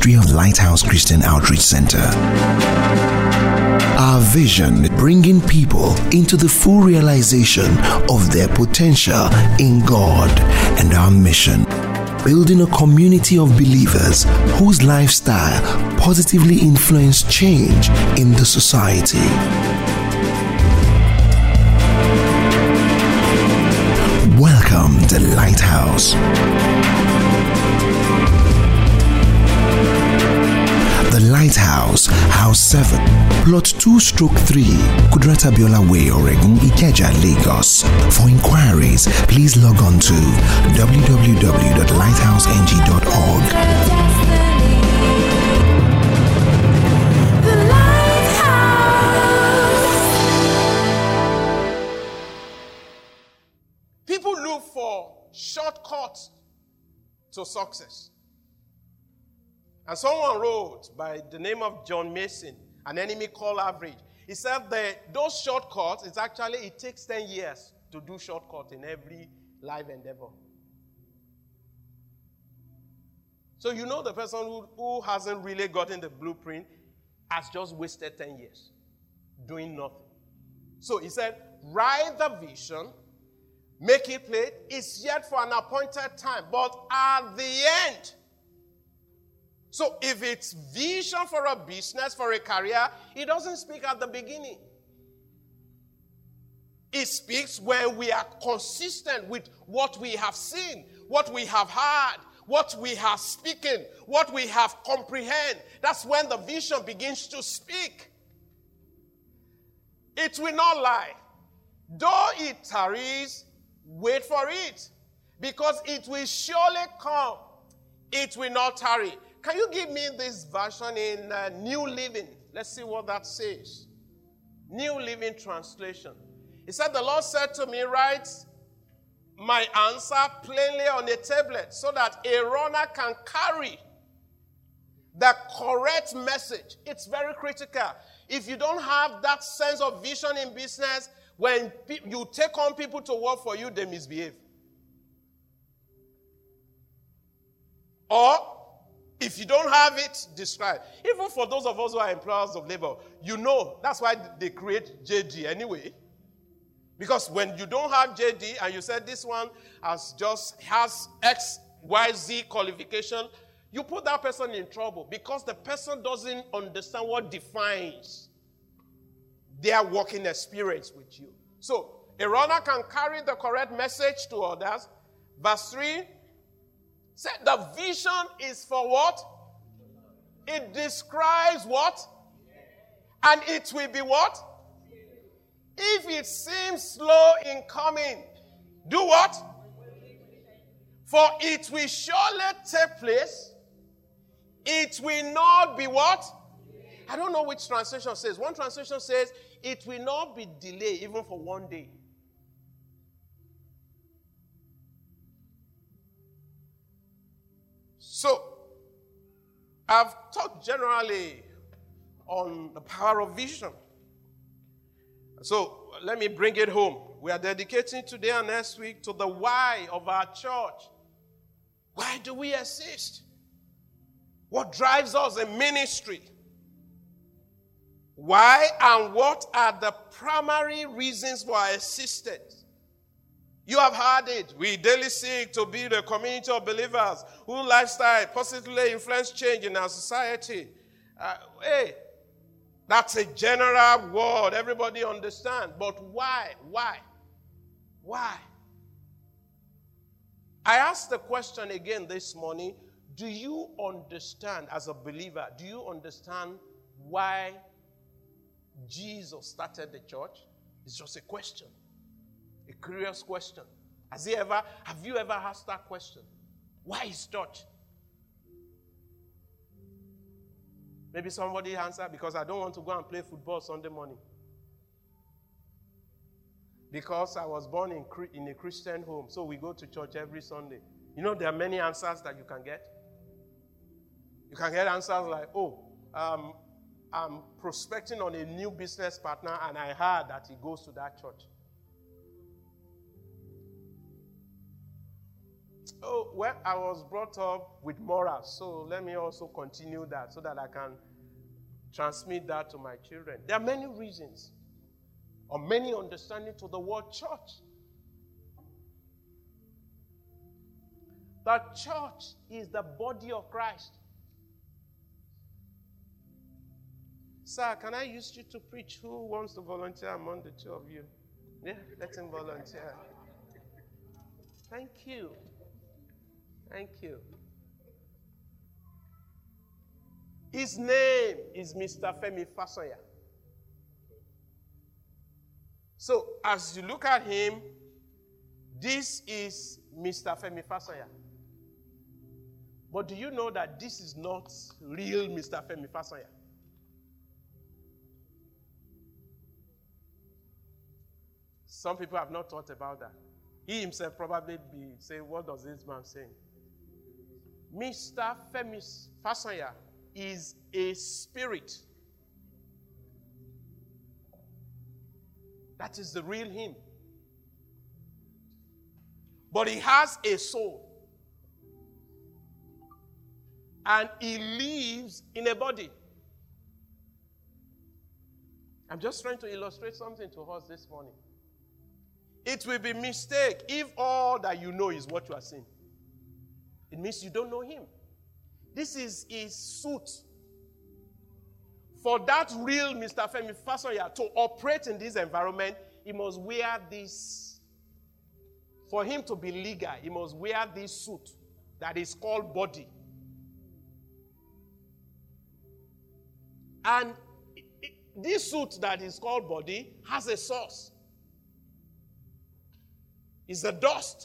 ministry of Lighthouse Christian Outreach Center. Our vision, bringing people into the full realization of their potential in God, and our mission, building a community of believers whose lifestyle positively influence change in the society. Welcome to Lighthouse. The Lighthouse, House 7, Plot 2/3, Kudrata Biola Way, Oregon, Ikeja, Lagos. For inquiries, please log on to www.lighthouseng.org. People look for shortcuts to success. And someone wrote by the name of John Mason, An Enemy Called Average. He said that those shortcuts, it takes 10 years to do shortcuts in every life endeavor. So you know the person who hasn't really gotten the blueprint has just wasted 10 years doing nothing. So he said, write the vision, make it plain. It's yet for an appointed time, but at the end. So if it's vision for a business, for a career, it doesn't speak at the beginning. It speaks when we are consistent with what we have seen, what we have heard, what we have spoken, what we have comprehended. That's when the vision begins to speak. It will not lie. Though it tarries, wait for it, because it will surely come. It will not tarry. Can you give me this version in New Living? Let's see what that says. New Living Translation. He said, the Lord said to me, write my answer plainly on a tablet so that a runner can carry the correct message. It's very critical. If you don't have that sense of vision in business, when you take on people to work for you, they misbehave. Or, if you don't have it, describe. Even for those of us who are employers of labor, you know that's why they create JD anyway. Because when you don't have JD and you said this one has X, Y, Z qualification, you put that person in trouble because the person doesn't understand what defines their working experience with you. So, a runner can carry the correct message to others. Verse 3 said the vision is for what? It describes what? And it will be what? If it seems slow in coming, do what? For it will surely take place. It will not be what? I don't know which translation says. One translation says, it will not be delayed even for one day. So, I've talked generally on the power of vision. So, let me bring it home. We are dedicating today and next week to the why of our church. Why do we exist? What drives us in ministry? Why and what are the primary reasons for our existence? You have heard it. We daily seek to build a community of believers whose lifestyle positively influence change in our society. That's a general word. Everybody understands. But why? Why? Why? I asked the question again this morning. Do you understand as a believer, do you understand why Jesus started the church? It's just a question. A curious question. Have you ever asked that question? Why is church? Maybe somebody answer, because I don't want to go and play football Sunday morning. Because I was born in a Christian home, so we go to church every Sunday. You know, there are many answers that you can get. You can get answers like, I'm prospecting on a new business partner and I heard that he goes to that church. Oh, well, I was brought up with morals, so let me also continue that so that I can transmit that to my children. There are many reasons or many understanding to the word church. The church is the body of Christ. Sir, can I use you to preach? Who wants to volunteer among the two of you? Yeah, let him volunteer. Thank you. Thank you. His name is Mr. Femi Fasanya. So, as you look at him, this is Mr. Femi Fasanya. But do you know that this is not real Mr. Femi Fasanya? Some people have not thought about that. He himself probably be saying, what does this man say? Mr. Femi Fasanya is a spirit. That is the real him. But he has a soul. And he lives in a body. I'm just trying to illustrate something to us this morning. It will be a mistake if all that you know is what you are seeing. It means you don't know him. This is his suit. For that real Mr. Femi Fasanya to operate in this environment, he must wear this. For him to be legal, he must wear this suit that is called body. And this suit that is called body has a source. It's the dust.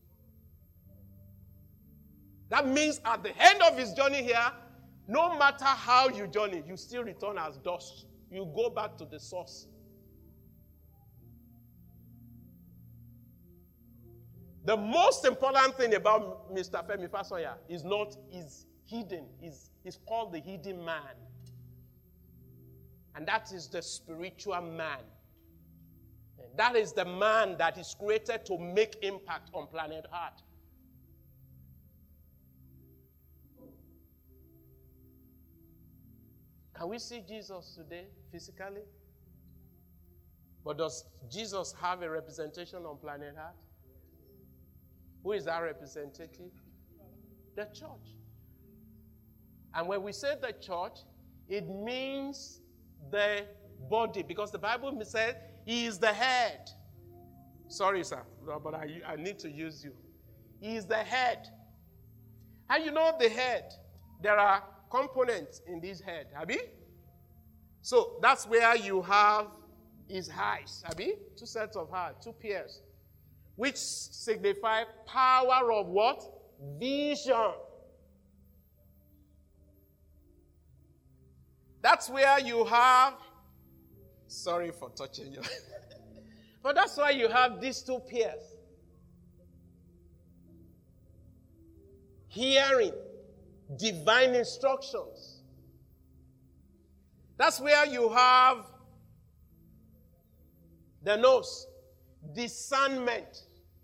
That means at the end of his journey here, no matter how you journey, you still return as dust. You go back to the source. The most important thing about Mr. Femi Fasanya is hidden. He's called the hidden man. And that is the spiritual man. And that is the man that is created to make impact on planet Earth. Can we see Jesus today physically? But does Jesus have a representation on planet Earth? Who is our representative? The church. And when we say the church, it means the body, because the Bible said he is the head. Sorry, sir, but I need to use you. He is the head. And you know the head, there are components in this head, Abi? So that's where you have his eyes, Abi? 2 sets of eyes, 2 pairs, which signify power of what? Vision. That's where you have, sorry for touching you, but that's why you have these 2 pairs. Hearing divine instructions. That's where you have the nose, discernment.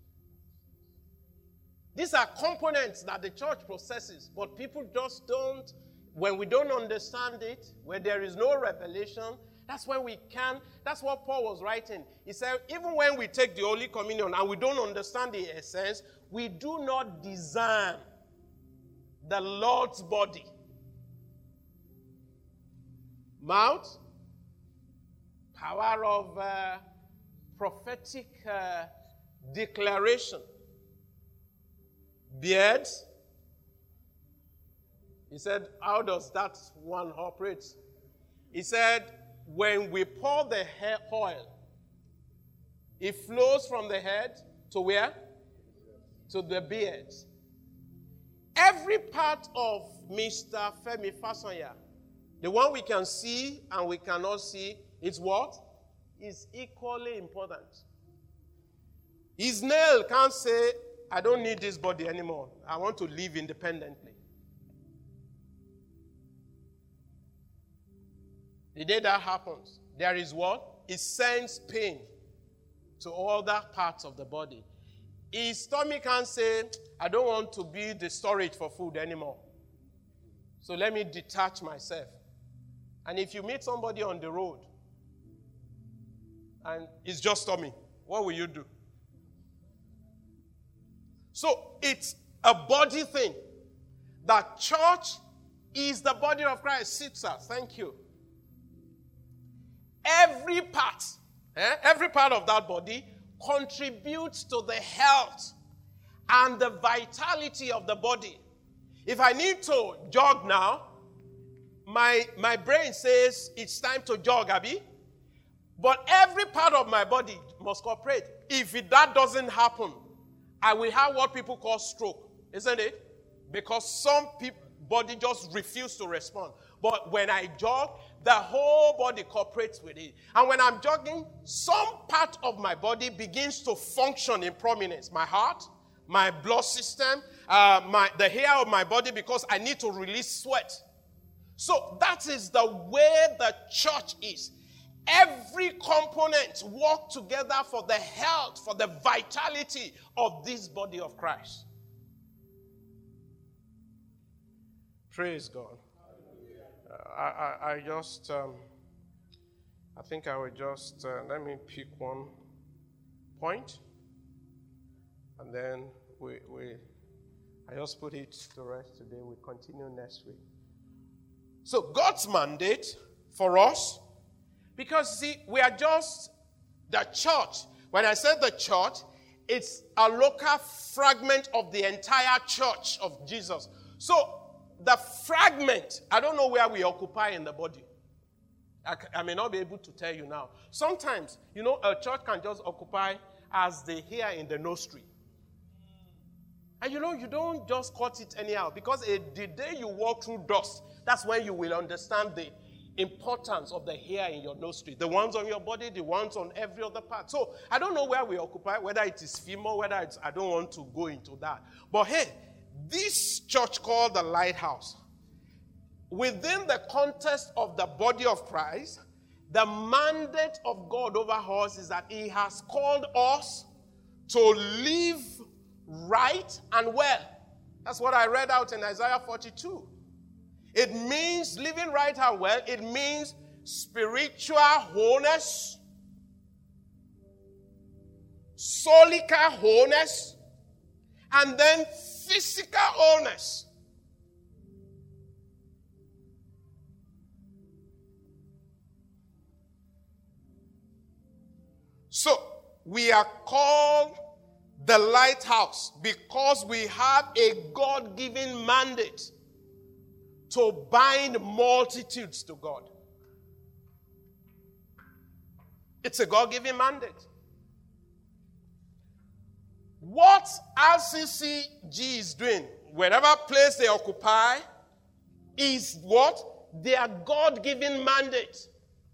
These are components that the church possesses, but people just don't. When we don't understand it, when there is no revelation, that's when we can. That's what Paul was writing. He said, even when we take the Holy Communion and we don't understand the essence, we do not discern the Lord's body. Mouth, power of prophetic declaration. Beard. He said, how does that one operate? He said, when we pour the hair oil, it flows from the head to where? To the beard. Every part of Mr. Femi Fasanya, the one we can see and we cannot see, is what? Is equally important. His nail can't say, I don't need this body anymore. I want to live independently. The day that happens, there is what? It sends pain to other parts of the body. his stomach can say, I don't want to be the storage for food anymore. So let me detach myself. And if you meet somebody on the road and it's just tummy, what will you do? So it's a body thing. The church is the body of Christ. Sit, sir. Thank you. Every part of that body contributes to the health and the vitality of the body. If I need to jog now, my brain says it's time to jog, Abby. But every part of my body must cooperate. If that doesn't happen, I will have what people call stroke, isn't it? Because some body just refuse to respond. But when I jog, the whole body cooperates with it. And when I'm jogging, some part of my body begins to function in prominence. My heart, my blood system, the hair of my body, because I need to release sweat. So that is the way the church is. Every component work together for the health, for the vitality of this body of Christ. Praise God. I think I will just, let me pick one point. And then I just put it to rest today. We'll continue next week. So God's mandate for us, because see, we are just the church. When I said the church, it's a local fragment of the entire church of Jesus. So the fragment, I don't know where we occupy in the body. I may not be able to tell you now. Sometimes, a church can just occupy as the hair in the nostril. And you don't just cut it anyhow, because the day you walk through dust, that's when you will understand the importance of the hair in your nostril. The ones on your body, the ones on every other part. So I don't know where we occupy, whether it is female, whether it's, I don't want to go into that. But hey, this church called the Lighthouse, within the context of the body of Christ, the mandate of God over us is that He has called us to live right and well. That's what I read out in Isaiah 42. It means living right and well. It means spiritual wholeness, solical wholeness, and then physical wholeness. So, we are called the Lighthouse because we have a God-given mandate to bind multitudes to God. It's a God-given mandate. What RCCG is doing, wherever place they occupy, is what? Their God-given mandate.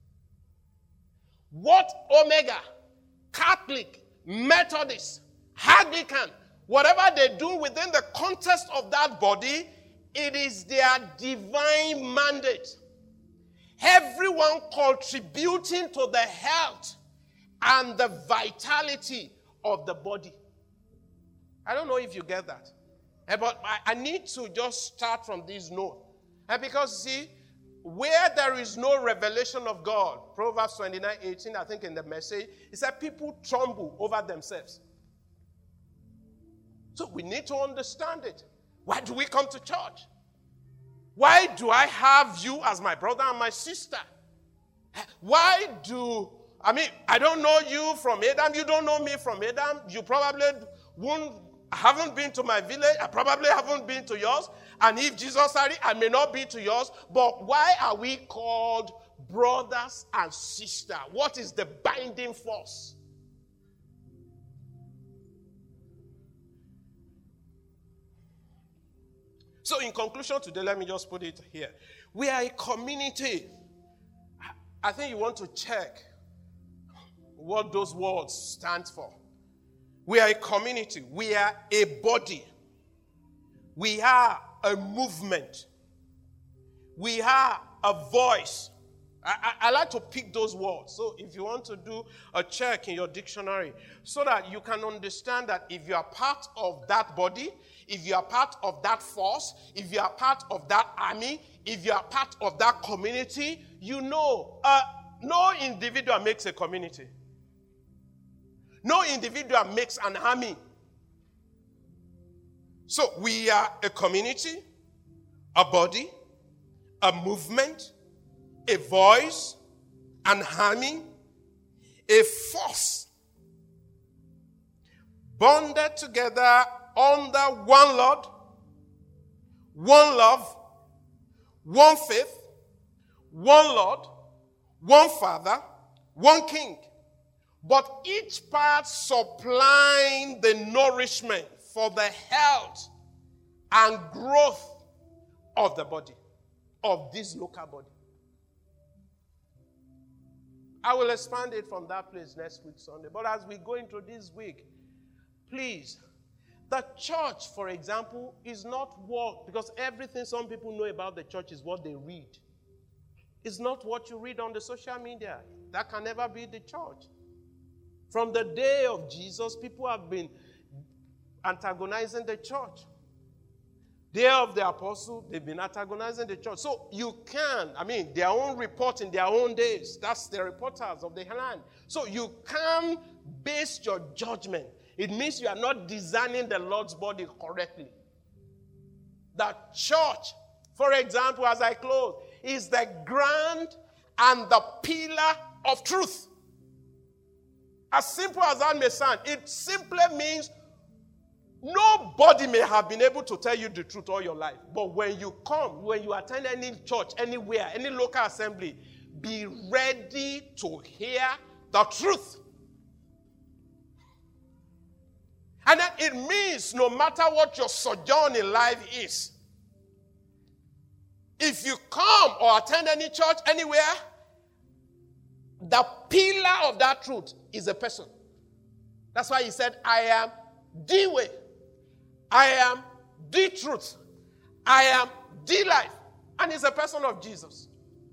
What Omega, Catholic, Methodist, Anglican, whatever they do within the context of that body, it is their divine mandate. Everyone contributing to the health and the vitality of the body. I don't know if you get that. But I need to just start from this note. Because, see, where there is no revelation of God, Proverbs 29:18, I think in the Message, it said people tremble over themselves. So we need to understand it. Why do we come to church? Why do I have you as my brother and my sister? I don't know you from Adam. You don't know me from Adam. You probably haven't been to my village. I probably haven't been to yours. And if Jesus said it, I may not be to yours. But why are we called brothers and sisters? What is the binding force? So in conclusion today, let me just put it here. We are a community. I think you want to check what those words stand for. We are a community. We are a body. We are a movement. We are a voice. I like to pick those words. So if you want to do a check in your dictionary, so that you can understand that if you are part of that body, if you are part of that force, if you are part of that army, if you are part of that community, you know, no individual makes a community. No individual makes an army. So we are a community, a body, a movement, a voice, an army, a force, bonded together under one Lord, one love, one faith, one Lord, one Father, one King, but each part supplying the nourishment for the health and growth of the body, of this local body. I will expand it from that place next week, Sunday. But as we go into this week, please, the church, for example, is not what, because everything some people know about the church is what they read. It's not what you read on the social media. That can never be the church. From the day of Jesus, people have been antagonizing the church. Day of the apostle, they've been antagonizing the church. So you can, their own report in their own days. That's the reporters of the land. So you can base your judgment. It means you are not designing the Lord's body correctly. The church, for example, as I close, is the ground and the pillar of truth. As simple as that may sound, it simply means nobody may have been able to tell you the truth all your life. But when you come, when you attend any church, anywhere, any local assembly, be ready to hear the truth. And then it means no matter what your sojourn in life is, if you come or attend any church anywhere, the pillar of that truth is a person. That's why he said, I am the way. I am the truth. I am the life. And it's a person of Jesus.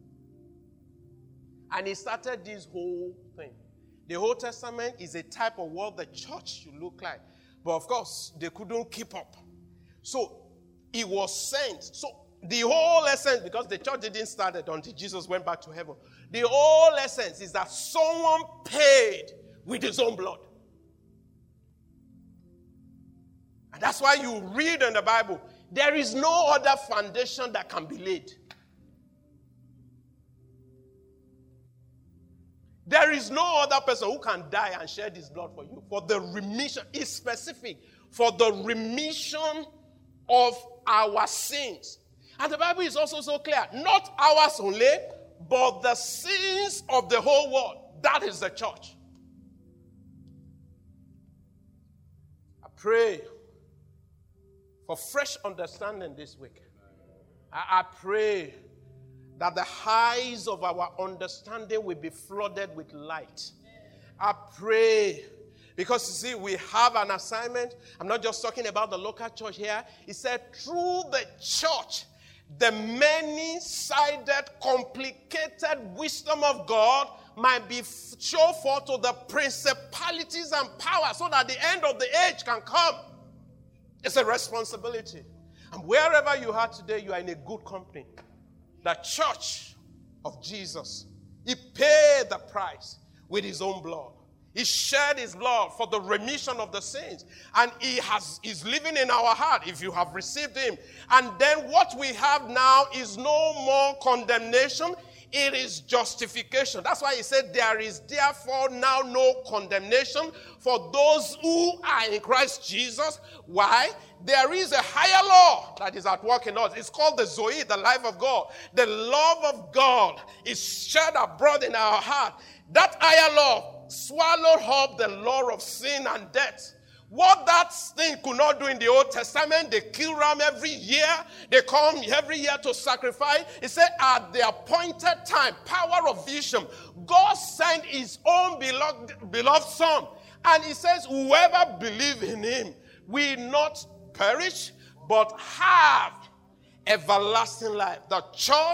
And he started this whole thing. The Old Testament is a type of what the church should look like. But of course, they couldn't keep up. So he was sent. So the whole essence, because the church didn't start it until Jesus went back to heaven. The whole essence is that someone paid with his own blood. And that's why you read in the Bible, there is no other foundation that can be laid. There is no other person who can die and shed his blood for you. For the remission, it's specific. For the remission of our sins. And the Bible is also so clear. Not ours only, but the sins of the whole world. That is the church. I pray for fresh understanding this week. I pray that the eyes of our understanding will be flooded with light. I pray, because you see, we have an assignment. I'm not just talking about the local church here. He said, through the church, the many-sided, complicated wisdom of God might be shown forth to the principalities and powers, so that the end of the age can come. It's a responsibility. And wherever you are today, you are in a good company. The church of Jesus, he paid the price with his own blood. He shed his blood for the remission of the sins. And he's living in our heart if you have received him. And then what we have now is no more condemnation. It is justification. That's why he said there is therefore now no condemnation for those who are in Christ Jesus. Why? There is a higher law that is at work in us. It's called the Zoe, the life of God. The love of God is shed abroad in our heart. That higher law swallowed up the law of sin and death. What that thing could not do in the Old Testament, they kill ram every year. They come every year to sacrifice. He said, at the appointed time, power of vision, God sent his own beloved son. And he says, whoever believes in him will not perish, but have everlasting life. The church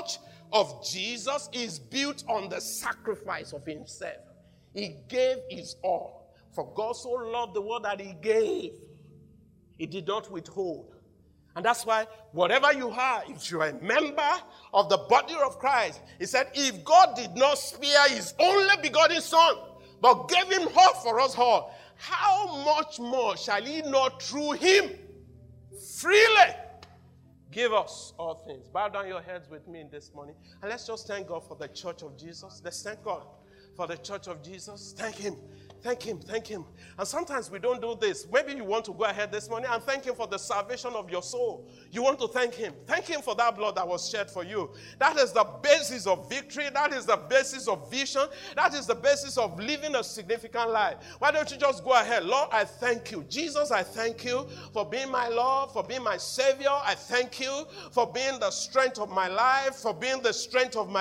of Jesus is built on the sacrifice of himself. He gave his all. For God so loved the world that he gave. He did not withhold. And that's why whatever you are, if you are a member of the body of Christ, he said, if God did not spare his only begotten Son, but gave him up for us all, how much more shall he not through him freely give us all things? Bow down your heads with me this morning, and let's just thank God for the church of Jesus. Let's thank God for the church of Jesus. Thank him. Thank him, thank him. And sometimes we don't do this. Maybe you want to go ahead this morning and thank him for the salvation of your soul. You want to thank him. Thank him for that blood that was shed for you. That is the basis of victory. That is the basis of vision. That is the basis of living a significant life. Why don't you just go ahead? Lord, I thank you. Jesus, I thank you for being my Lord, for being my Savior. I thank you for being the strength of my life, for being the strength of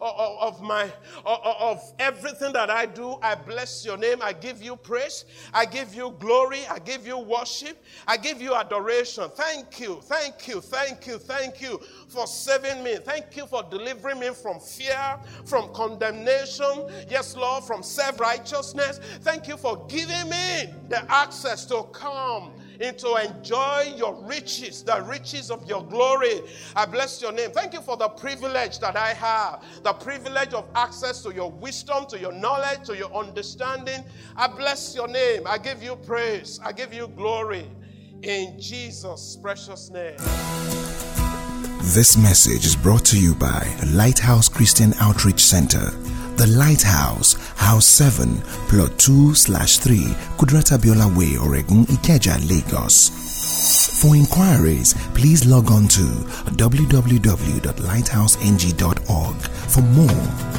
everything that I do. I bless your name. I give you praise. I give you glory. I give you worship. I give you adoration. Thank you. Thank you. Thank you. Thank you for saving me. Thank you for delivering me from fear, from condemnation. Yes, Lord, from self-righteousness. Thank you for giving me the access to come and to enjoy your riches, the riches of your glory. I bless your name. Thank you for the privilege that I have, the privilege of access to your wisdom, to your knowledge, to your understanding. I bless your name. I give you praise. I give you glory. In Jesus' precious name. This message is brought to you by Lighthouse Christian Outreach Center. The Lighthouse, House 7, Plot 2/3, Kudrata Biola Way, Oregon, Ikeja, Lagos. For inquiries, please log on to www.lighthouseng.org. For more,